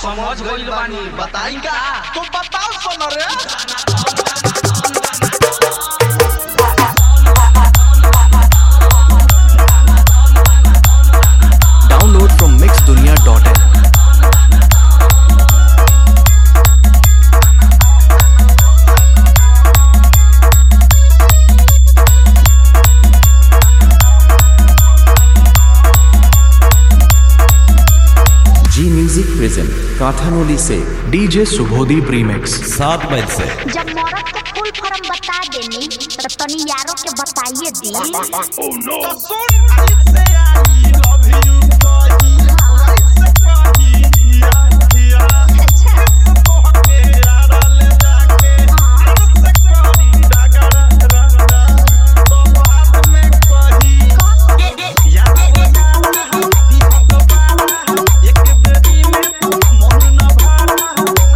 समझ गइल बानी बताई का तो बताओ सुन रे। Download from mixdunia.in. जी म्यूजिक प्रेजेंट काथानोली से डीजे सुबोधीप रीमिक्स 7 मई से। जब मौरत के फुल फॉर्म बता देनी तो तनी यारों के बताइए दी। Oh no। तो सुन से आई लव यू कही ऐसे कही या अच्छा तो के यार ले जाके ऐसे करी डगड़ा तो बाद में कही यार बना दी भगवान एक बेरी में मन न भाड़ा।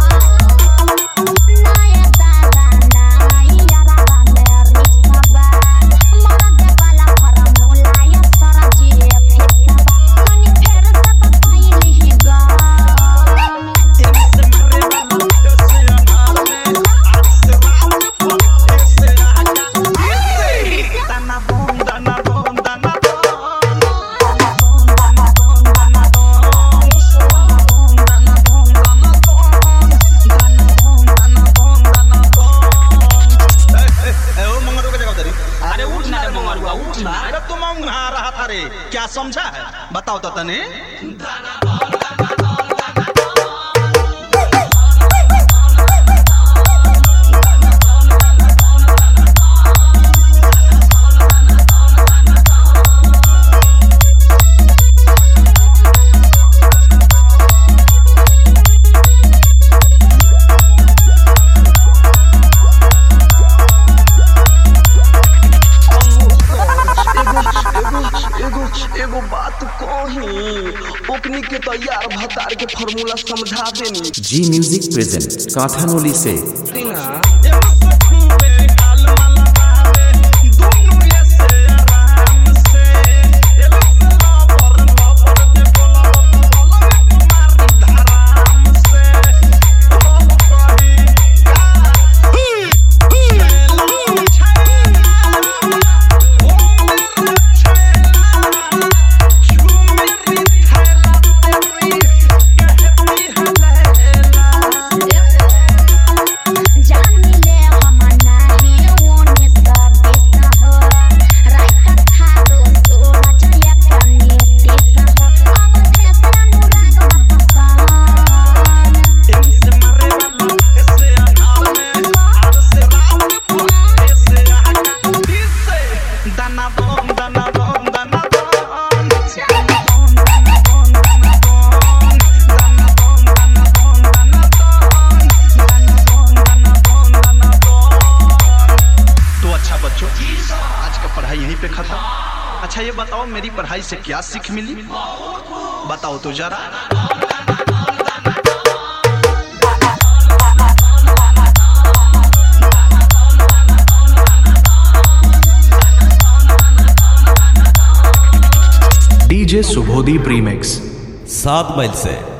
नाये दादा नाई यारा मेरी सबा मौरत वाला फॉर्मूला ये सारा जी फिक्सबा तनी फेर से बताइली ही गा। इनसे मरे वाला कैसे अनार में आज से रात पलटे से आगा दाना बोन दाना बोन दाना अरे उठ ना रे मंगरुआ उठ ना। अरे तुम नहा रहा था रे क्या समझा है बताओ तो तने। एगो बात कही ओकनी के तो यार भतार के फार्मूला समझा देनी। जी म्यूजिक प्रेजेंट काथानोली से जान मिले हम नाही ओने सब हो रात खारो सूरज या कनेती हो अब फैसला अनुराग बतसान। इनसे मरे वाला कैसे अनार में आज से रात पलटे से आगा दाना बोन दाना बोन दाना बोन दाना बोन दाना बोन दाना बोन दाना बोन दाना बोन दाना बोन दाना बोन दाना बोन। तो अच्छा बच्चों आज का पढ़ाई यहीं पे खत्म। अच्छा ये बताओ मेरी पढ़ाई से क्या सीख मिली बताओ तो जरा। डीजे सुबोधीप रीमिक्स 7 मई से।